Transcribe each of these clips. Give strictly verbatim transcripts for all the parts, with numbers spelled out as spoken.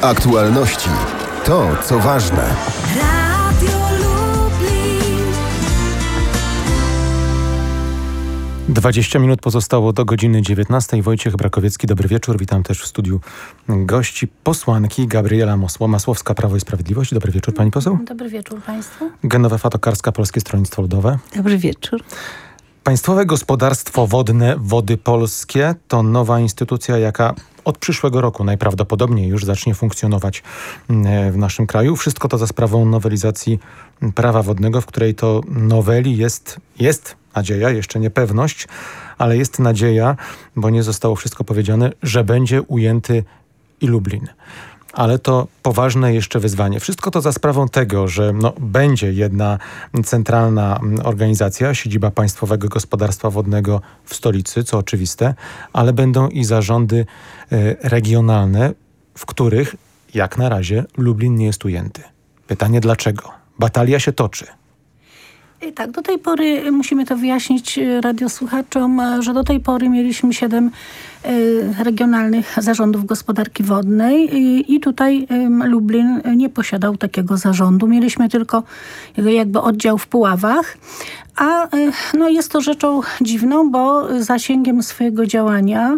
Aktualności. To, co ważne. Radio Lublin. dwadzieścia minut pozostało do godziny dziewiętnastej. Wojciech Brakowiecki, dobry wieczór. Witam też w studiu gości posłanki Gabriela Masłowska, Prawo i Sprawiedliwość. Dobry wieczór, pani poseł. Dobry wieczór państwu. Genowefa Tokarska, Polskie Stronnictwo Ludowe. Dobry wieczór. Państwowe Gospodarstwo Wodne Wody Polskie to nowa instytucja, jaka od przyszłego roku najprawdopodobniej już zacznie funkcjonować w naszym kraju. Wszystko to za sprawą nowelizacji prawa wodnego, w której to noweli jest, jest nadzieja, jeszcze nie pewność, ale jest nadzieja, bo nie zostało wszystko powiedziane, że będzie ujęty i Lublin. Ale to poważne jeszcze wyzwanie. Wszystko to za sprawą tego, że no, będzie jedna centralna organizacja, siedziba Państwowego Gospodarstwa Wodnego w stolicy, co oczywiste, ale będą i zarządy y, regionalne, w których jak na razie Lublin nie jest ujęty. Pytanie dlaczego? Batalia się toczy. Tak, do tej pory musimy to wyjaśnić radiosłuchaczom, że do tej pory mieliśmy siedem regionalnych zarządów gospodarki wodnej i tutaj Lublin nie posiadał takiego zarządu. Mieliśmy tylko jakby oddział w Puławach, a no jest to rzeczą dziwną, bo zasięgiem swojego działania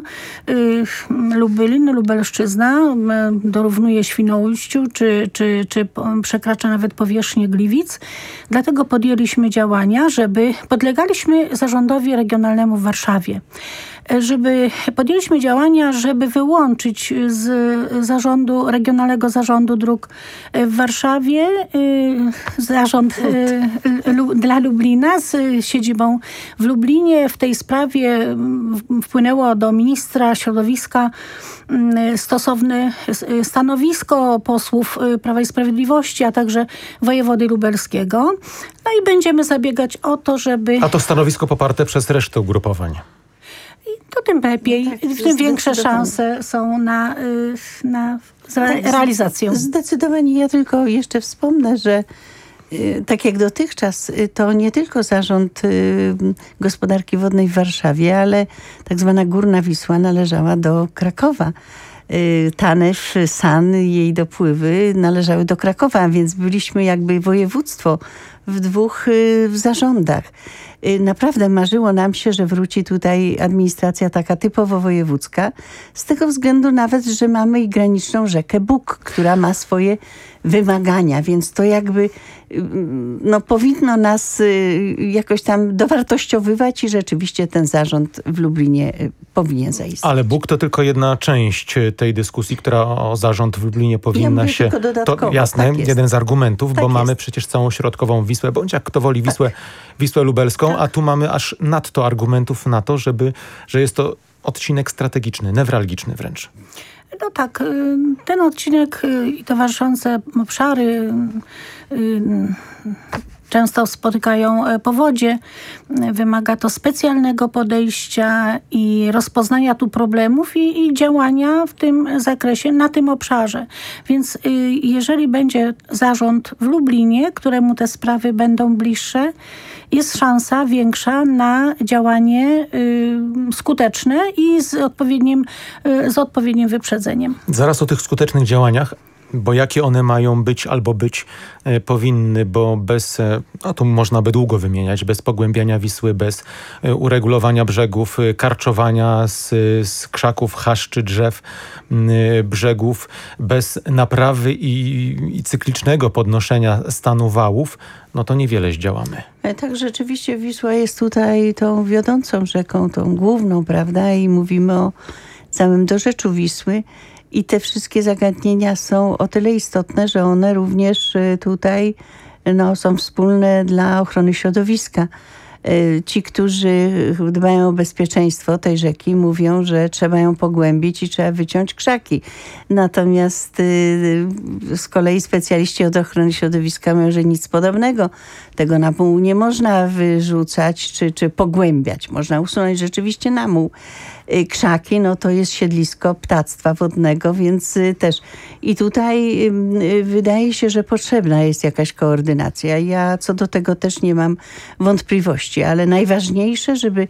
Lublin, Lubelszczyzna dorównuje Świnoujściu, czy, czy, czy przekracza nawet powierzchnię Gliwic. Dlatego podjęliśmy działania, żeby podlegaliśmy zarządowi regionalnemu w Warszawie. Żeby podjęliśmy działania, żeby wyłączyć z zarządu, regionalnego zarządu dróg w Warszawie zarząd dla Lublina z siedzibą w Lublinie. W tej sprawie wpłynęło do ministra środowiska stosowne stanowisko posłów Prawa i Sprawiedliwości, a także wojewody lubelskiego. No i będziemy zabiegać o to, żeby... A to stanowisko poparte przez resztę ugrupowań. To tym lepiej, no tak, tym większe szanse są na, na realizację. Zdecydowanie. Ja tylko jeszcze wspomnę, że tak jak dotychczas, to nie tylko Zarząd Gospodarki Wodnej w Warszawie, ale tak zwana Górna Wisła należała do Krakowa. Tanew, San, jej dopływy należały do Krakowa, a więc byliśmy jakby województwo w dwóch w zarządach. Naprawdę marzyło nam się, że wróci tutaj administracja taka typowo wojewódzka. Z tego względu nawet, że mamy i graniczną rzekę Bug, która ma swoje wymagania, więc to jakby no, powinno nas jakoś tam dowartościowywać i rzeczywiście ten zarząd w Lublinie powinien zaistnieć. Ale Bug to tylko jedna część tej dyskusji, która o zarząd w Lublinie powinna ja się... To jasne, tak jeden z argumentów, tak bo jest. mamy przecież całą środkową Wisłę, bądź jak kto woli Wisłę, tak. Wisłę Lubelską, tak. A tu mamy aż nadto argumentów na to, żeby, że jest to odcinek strategiczny, newralgiczny wręcz. No tak, ten odcinek i towarzyszące obszary często spotykają powodzie. Wymaga to specjalnego podejścia i rozpoznania tu problemów i, i działania w tym zakresie, na tym obszarze. Więc jeżeli będzie zarząd w Lublinie, któremu te sprawy będą bliższe, jest szansa większa na działanie y, skuteczne i z odpowiednim, y, z odpowiednim wyprzedzeniem. Zaraz o tych skutecznych działaniach, bo jakie one mają być albo być e, powinny, bo bez, e, no tu można by długo wymieniać, bez pogłębiania Wisły, bez e, uregulowania brzegów, e, karczowania z, z krzaków, chaszczy, drzew, m, e, brzegów, bez naprawy i, i cyklicznego podnoszenia stanu wałów, no to niewiele zdziałamy. Tak, rzeczywiście Wisła jest tutaj tą wiodącą rzeką, tą główną, prawda? I mówimy o całym dorzeczu Wisły. I te wszystkie zagadnienia są o tyle istotne, że one również tutaj no, są wspólne dla ochrony środowiska. Ci, którzy dbają o bezpieczeństwo tej rzeki, mówią, że trzeba ją pogłębić i trzeba wyciąć krzaki. Natomiast z kolei specjaliści od ochrony środowiska mówią, że nic podobnego. Tego na muł nie można wyrzucać czy, czy pogłębiać. Można usunąć rzeczywiście na muł. Krzaki, no to jest siedlisko ptactwa wodnego, więc też i tutaj wydaje się, że potrzebna jest jakaś koordynacja. Ja co do tego też nie mam wątpliwości, ale najważniejsze, żeby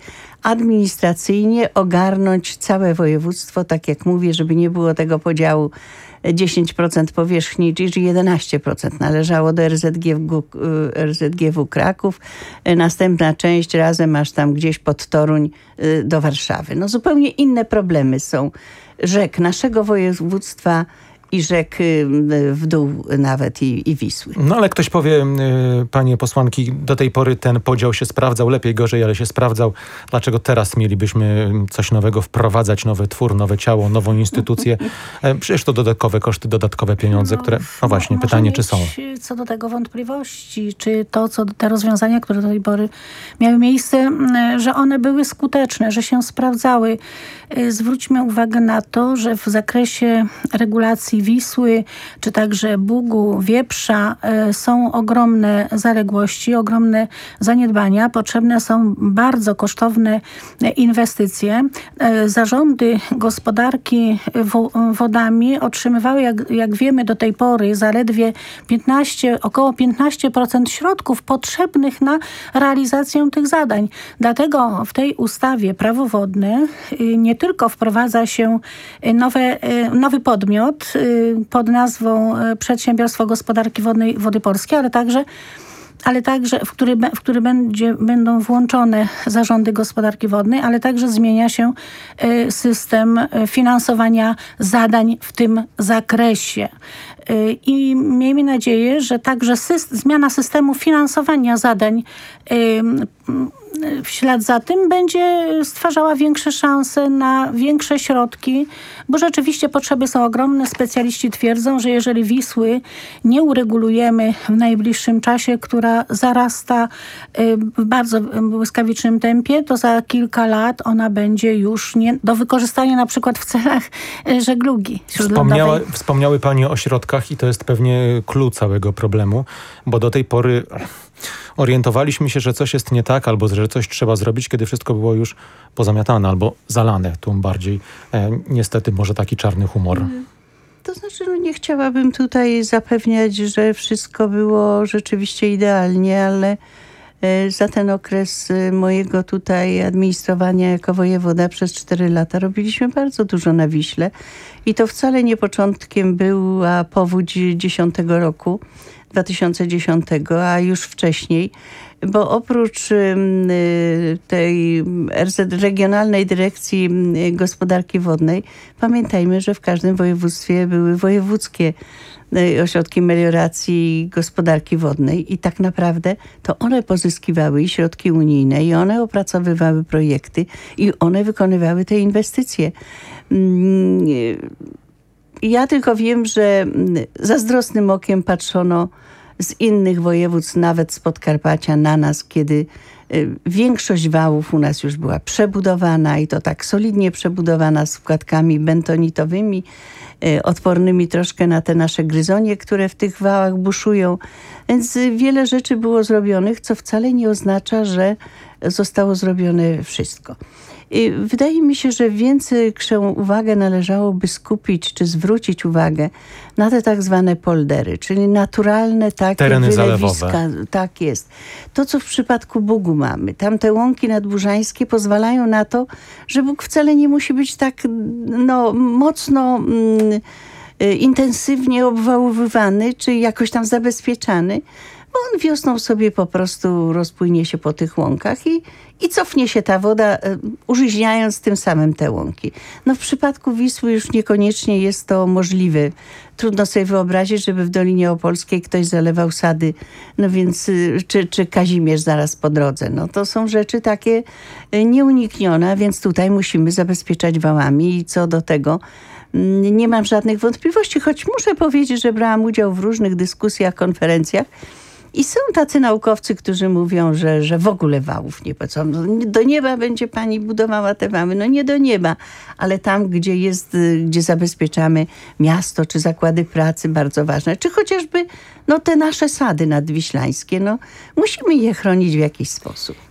administracyjnie ogarnąć całe województwo, tak jak mówię, żeby nie było tego podziału dziesięć procent powierzchni, czyli jedenaście procent należało do R Z G W, R Z G W Kraków. Następna część razem aż tam gdzieś pod Toruń do Warszawy. No zupełnie inne problemy są rzek naszego województwa i rzek w dół nawet i, i Wisły. No ale ktoś powie, panie posłanki, do tej pory ten podział się sprawdzał, lepiej, gorzej, ale się sprawdzał. Dlaczego teraz mielibyśmy coś nowego wprowadzać, nowy twór, nowe ciało, nową instytucję? Przecież to dodatkowe koszty, dodatkowe pieniądze, które... No właśnie, pytanie, czy są? Co do tego wątpliwości, czy to, co te rozwiązania, które do tej pory miały miejsce, że one były skuteczne, że się sprawdzały. Zwróćmy uwagę na to, że w zakresie regulacji Wisły, czy także Bugu, Wieprza są ogromne zaległości, ogromne zaniedbania. Potrzebne są bardzo kosztowne inwestycje. Zarządy gospodarki wodami otrzymywały, jak, jak wiemy do tej pory, zaledwie piętnaście, około piętnaście procent środków potrzebnych na realizację tych zadań. Dlatego w tej ustawie Prawo wodne nie tylko wprowadza się nowe, nowy podmiot pod nazwą Przedsiębiorstwo Gospodarki Wodnej Wody Polskie, ale także ale także w który, w który będzie, będą włączone zarządy gospodarki wodnej, ale także zmienia się system finansowania zadań w tym zakresie. I miejmy nadzieję, że także syst- zmiana systemu finansowania zadań w ślad za tym będzie stwarzała większe szanse na większe środki, bo rzeczywiście potrzeby są ogromne. Specjaliści twierdzą, że jeżeli Wisły nie uregulujemy w najbliższym czasie, która zarasta w bardzo błyskawicznym tempie, to za kilka lat ona będzie już nie do wykorzystania na przykład w celach żeglugi Wspomniała, wspomniały Pani o środkach i to jest pewnie clue całego problemu, bo do tej pory orientowaliśmy się, że coś jest nie tak, albo że coś trzeba zrobić, kiedy wszystko było już pozamiatane albo zalane. Tu bardziej e, niestety może taki czarny humor. To znaczy, no nie chciałabym tutaj zapewniać, że wszystko było rzeczywiście idealnie, ale za ten okres mojego tutaj administrowania jako wojewoda przez cztery lata robiliśmy bardzo dużo na Wiśle. I to wcale nie początkiem była powódź dziesiątego roku, dwa tysiące dziesiątego, a już wcześniej, bo oprócz tej R Z Regionalnej Dyrekcji Gospodarki Wodnej, pamiętajmy, że w każdym województwie były wojewódzkie ośrodki melioracji i gospodarki wodnej i tak naprawdę to one pozyskiwały i środki unijne i one opracowywały projekty i one wykonywały te inwestycje. Ja tylko wiem, że zazdrosnym okiem patrzono z innych województw, nawet z Podkarpacia, na nas, kiedy większość wałów u nas już była przebudowana i to tak solidnie przebudowana z wkładkami bentonitowymi, odpornymi troszkę na te nasze gryzonie, które w tych wałach buszują. Więc wiele rzeczy było zrobionych, co wcale nie oznacza, że zostało zrobione wszystko. I wydaje mi się, że większą uwagę należałoby skupić, czy zwrócić uwagę na te tak zwane poldery, czyli naturalne takie tereny wylewiska. zalewowe. Tak jest. To, co w przypadku Bugu mamy. Tam te łąki nadburzańskie pozwalają na to, że Bóg wcale nie musi być tak no, mocno mm, intensywnie obwałowywany, czy jakoś tam zabezpieczany, bo on wiosną sobie po prostu rozpłynie się po tych łąkach i, i cofnie się ta woda, użyźniając tym samym te łąki. No w przypadku Wisły już niekoniecznie jest to możliwe. Trudno sobie wyobrazić, żeby w Dolinie Opolskiej ktoś zalewał sady, no więc, czy, czy Kazimierz zaraz po drodze. No to są rzeczy takie nieuniknione, więc tutaj musimy zabezpieczać wałami i co do tego nie mam żadnych wątpliwości, choć muszę powiedzieć, że brałam udział w różnych dyskusjach, konferencjach i są tacy naukowcy, którzy mówią, że, że w ogóle wałów nie płacą. Do nieba będzie pani budowała te wały. No nie do nieba, ale tam, gdzie jest, gdzie zabezpieczamy miasto, czy zakłady pracy bardzo ważne, czy chociażby no, te nasze sady nadwiślańskie, no musimy je chronić w jakiś sposób.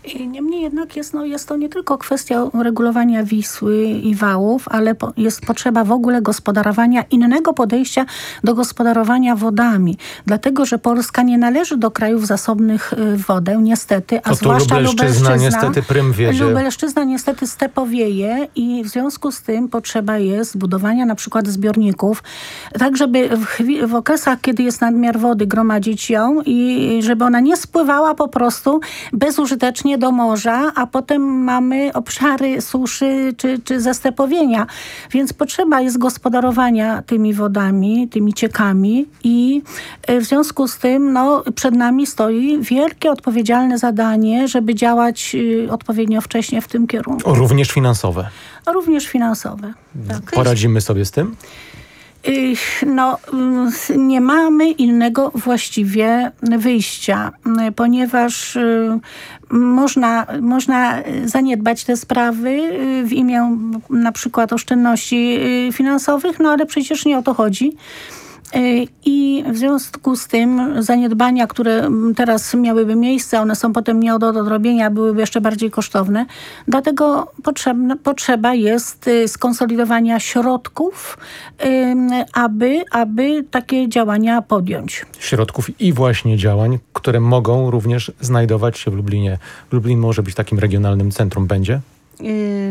I niemniej jednak jest, no, jest to nie tylko kwestia regulowania Wisły i wałów, ale po, jest potrzeba w ogóle gospodarowania, innego podejścia do gospodarowania wodami. Dlatego, że Polska nie należy do krajów zasobnych y, wodę, niestety, a to zwłaszcza Lubelszczyzna, Lubelszczyzna. niestety prym wiedzie. Lubelszczyzna niestety stepowieje i w związku z tym potrzeba jest budowania na przykład zbiorników, tak żeby w, chwi- w okresach, kiedy jest nadmiar wody, gromadzić ją i żeby ona nie spływała po prostu bezużytecznie do morza, a potem mamy obszary suszy czy, czy zastepowienia. Więc potrzeba jest gospodarowania tymi wodami, tymi ciekami i w związku z tym no, przed nami stoi wielkie, odpowiedzialne zadanie, żeby działać y, odpowiednio wcześnie w tym kierunku. Również finansowe. A również finansowe. Tak. Poradzimy sobie z tym? No, nie mamy innego właściwie wyjścia, ponieważ można, można zaniedbać te sprawy w imię na przykład oszczędności finansowych, no ale przecież nie o to chodzi. I w związku z tym zaniedbania, które teraz miałyby miejsce, one są potem nie do odrobienia, byłyby jeszcze bardziej kosztowne. Dlatego potrzebne, potrzeba jest skonsolidowania środków, aby, aby takie działania podjąć. Środków i właśnie działań, które mogą również znajdować się w Lublinie. Lublin może być takim regionalnym centrum, będzie? Yy,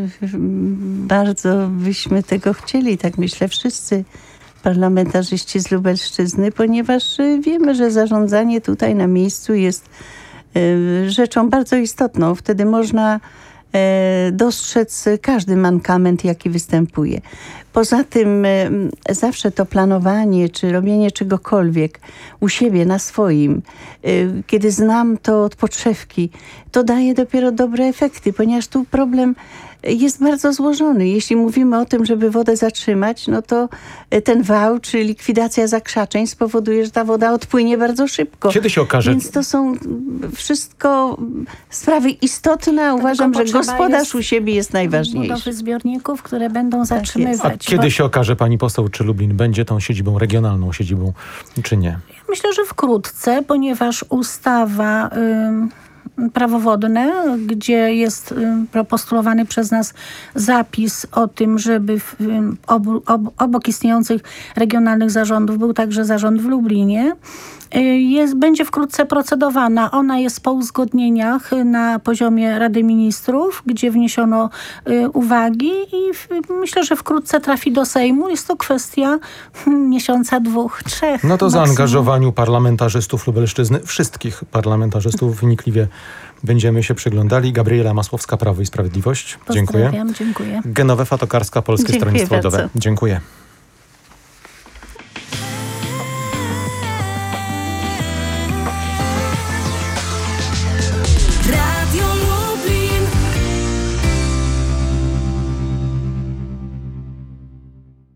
bardzo byśmy tego chcieli, tak myślę, wszyscy parlamentarzyści z Lubelszczyzny, ponieważ wiemy, że zarządzanie tutaj na miejscu jest rzeczą bardzo istotną. Wtedy można dostrzec każdy mankament, jaki występuje. Poza tym zawsze to planowanie, czy robienie czegokolwiek u siebie, na swoim, kiedy znam to od podszewki, to daje dopiero dobre efekty, ponieważ tu problem jest bardzo złożony. Jeśli mówimy o tym, żeby wodę zatrzymać, no to ten wał, czy likwidacja zakrzaczeń spowoduje, że ta woda odpłynie bardzo szybko. Kiedy się okaże? Więc to są wszystko sprawy istotne. Uważam, że gospodarz u siebie jest najważniejszy. Budowy zbiorników, które będą zatrzymywać. A kiedy się okaże, pani poseł, czy Lublin będzie tą siedzibą regionalną siedzibą, czy nie? Myślę, że wkrótce, ponieważ ustawa y, prawo wodne, gdzie jest y, postulowany przez nas zapis o tym, żeby w, y, obu, ob, obok istniejących regionalnych zarządów był także zarząd w Lublinie, Jest, będzie wkrótce procedowana. Ona jest po uzgodnieniach na poziomie Rady Ministrów, gdzie wniesiono y, uwagi i w, myślę, że wkrótce trafi do Sejmu. Jest to kwestia hmm, miesiąca, dwóch, trzech. No to maksimum. zaangażowaniu parlamentarzystów Lubelszczyzny, wszystkich parlamentarzystów wnikliwie będziemy się przyglądali. Gabriela Masłowska, Prawo i Sprawiedliwość. Dziękuję. Pozdrawiam, dziękuję. Genowefa Tokarska, Polskie Dziękuję Stronnictwo Ludowe. bardzo. Dziękuję.